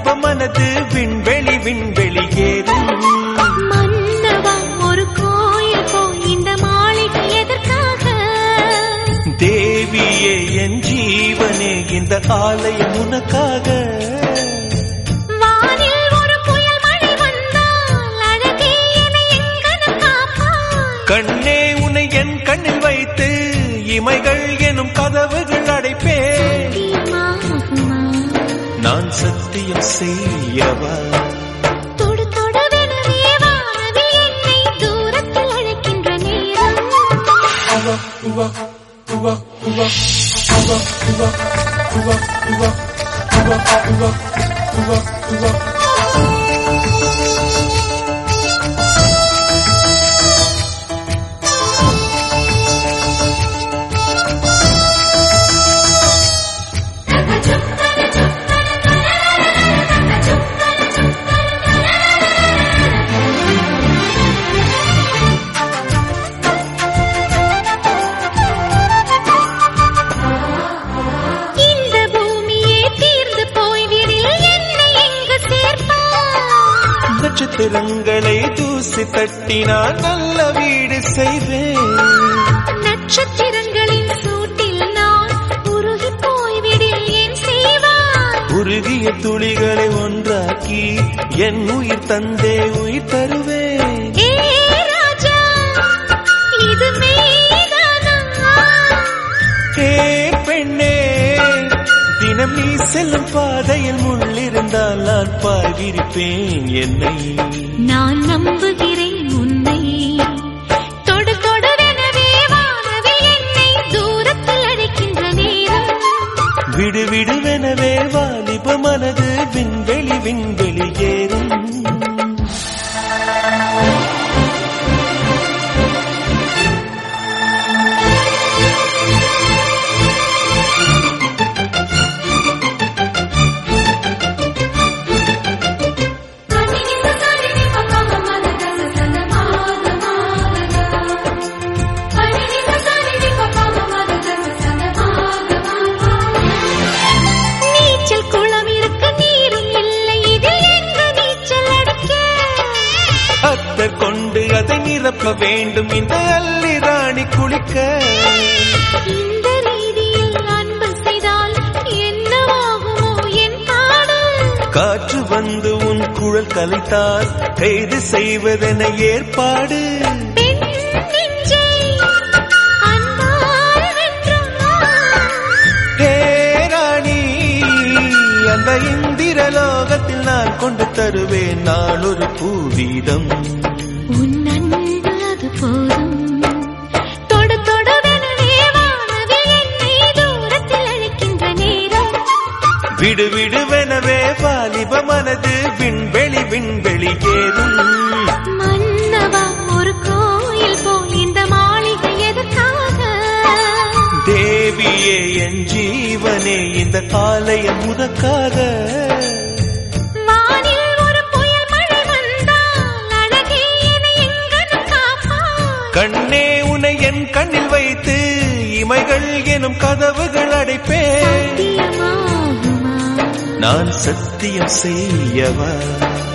வாலிப மனது விண்வெளி விண்வெளி ஏறும். மன்னவா ஒரு கோயில் போய் இந்த மாளிகை எதற்காக? தேவியே என் ஜீவனே இந்த ஆலயம் உனக்காக. வானில் ஒரு புயல் மழை வந்தால் அழகே என்னை எங்கனம் காப்பாய். கண்ணே உன்னை என் கண்ணில் வைத்து இமைகள் எனும் கதவுகள் அடைப்பேன். நான் சத்தியம் செய்யவா? தொடு தொடுவெனவே வானவில் என்னை தூரத்தில் அழைக்கின்ற நேரம். நட்சத்திரங்களை தூசி தட்டினால் நல்ல வீடு செய்வேன். நட்சத்திரங்களின் சூட்டில் நான் உருகி போய்விடில் என் செய்வாய். உருகிய துளிகளை ஒன்றாக்கி என் உயிர் தந்தே உயிர் தருவேன். ஏ ராஜா இது மெய்தானா? ஏ பெண்ணே தினம் நீ செல்லும் பாதையில் முள்ளிருந்தால் நான் பாய்விரிப்பேன் என்னை. நான் நம்புகிறேன் உன்னை. தொடு தொடுவெனவே வானவில் என்னை தூரத்தில் அழைக்கின்ற நேரம். விடு விடுவெனவே வாலிப மனது விண்வெளி விண்வெளி ஏறும். கொண்டு அதை நிரப்ப வேண்டும் இந்த அல்லி ராணி குளிக்க. இந்த ரீதியில் அன்பு செய்தால் என்னவாகுமோ என் பாடு? காற்று வந்து உன் குழல் கலைத்தால் கைது செய்வதென ஏற்பாடு. பெண் நெஞ்சை அன்பால் வென்றாய். ஹே ராணி அந்த இந்திரலோகத்தில் நான் கொண்டு தருவேன் நான் ஒரு பூவீதம். உன் அன்பு அது போதும். தொடு தொடுவெனவே வானவில் என்னை தூரத்தில் அழைக்கின்ற நேரம். விடு விடுவெனவே வாலிப மனது விண்வெளி விண்வெளி ஏறும். மன்னவா ஒரு கோயில் போய் இந்த மாளிகை எதற்காக? தேவியே என் ஜீவனே இந்த ஆலயம் உனக்காக. கண்ணே உன்னை என் கண்ணில் வைத்து இமைகள் எனும் கதவுகள் அடைப்பேன். நான் சத்தியம் செய்யவா?